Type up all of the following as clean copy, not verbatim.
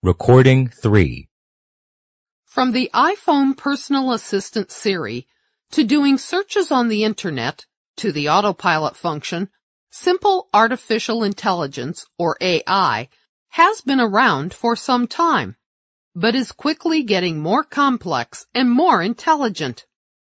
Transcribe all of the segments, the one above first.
Recording 3. From the iPhone personal assistant Siri, to doing searches on the internet, to the autopilot function, simple artificial intelligence, or AI, has been around for some time, but is quickly getting more complex and more intelligent.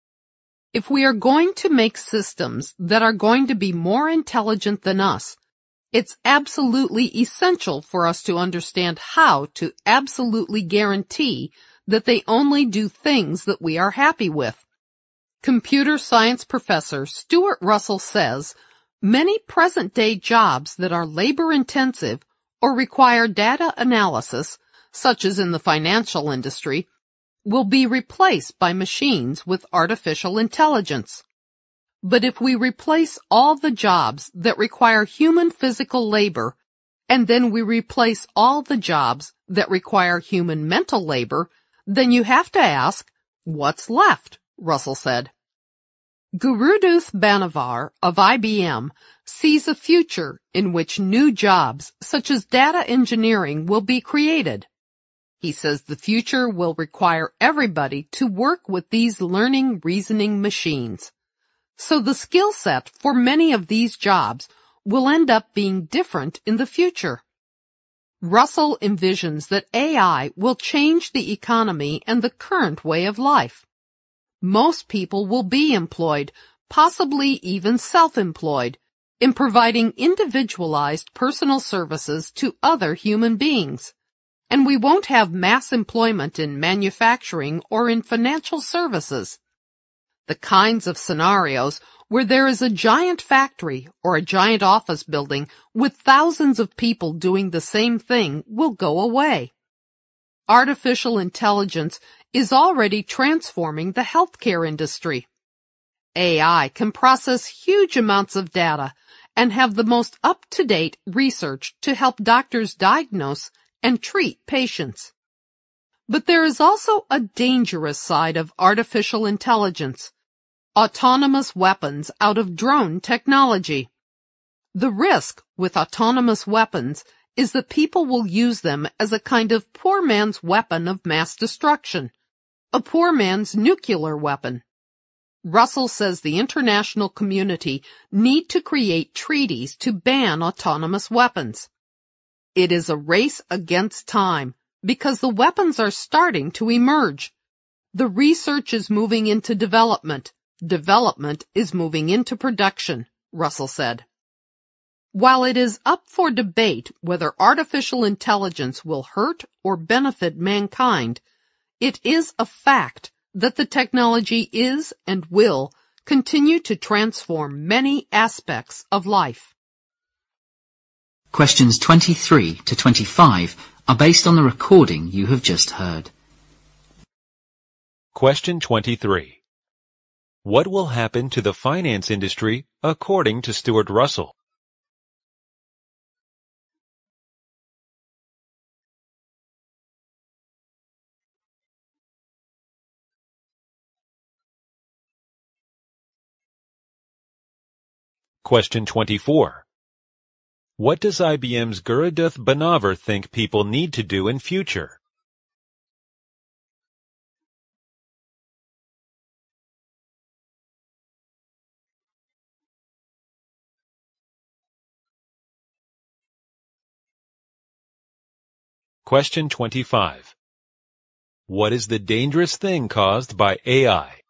If we are going to make systems that are going to be more intelligent than us, it's absolutely essential for us to understand how to absolutely guarantee that they only do things that we are happy with. Computer science professor Stuart Russell says, many present-day jobs that are labor-intensive or require data analysis, such as in the financial industry, will be replaced by machines with artificial intelligence. But if we replace all the jobs that require human physical labor, and then we replace all the jobs that require human mental labor, then you have to ask, what's left? Russell said. Guruduth Banavar of IBM sees a future in which new jobs, such as data engineering, will be created. He says the future will require everybody to work with these learning, reasoning machines. So the skill set for many of these jobs will end up being different in the future. Russell envisions that AI will change the economy and the current way of life. Most people will be employed, possibly even self-employed, in providing individualized personal services to other human beings. And we won't have mass employment in manufacturing or in financial services. The kinds of scenarios where there is a giant factory or a giant office building with thousands of people doing the same thing will go away. Artificial intelligence is already transforming the healthcare industry. AI can process huge amounts of data and have the most up-to-date research to help doctors diagnose and treat patients. But there is also a dangerous side of artificial intelligence. Autonomous weapons out of drone technology. The risk with autonomous weapons is that people will use them as a kind of poor man's weapon of mass destruction, a poor man's nuclear weapon. Russell says the international community need to create treaties to ban autonomous weapons. It is a race against time because the weapons are starting to emerge. The research is moving into development. Development is moving into production, Russell said. While it is up for debate whether artificial intelligence will hurt or benefit mankind, it is a fact that the technology is and will continue to transform many aspects of life. Questions 23 to 25 are based on the recording you have just heard. Question 23. What will happen to the finance industry according to Stuart Russell? Question 24. What does IBM's Guruduth Banavar think people need to do in future? Question 25. What is the dangerous thing caused by AI?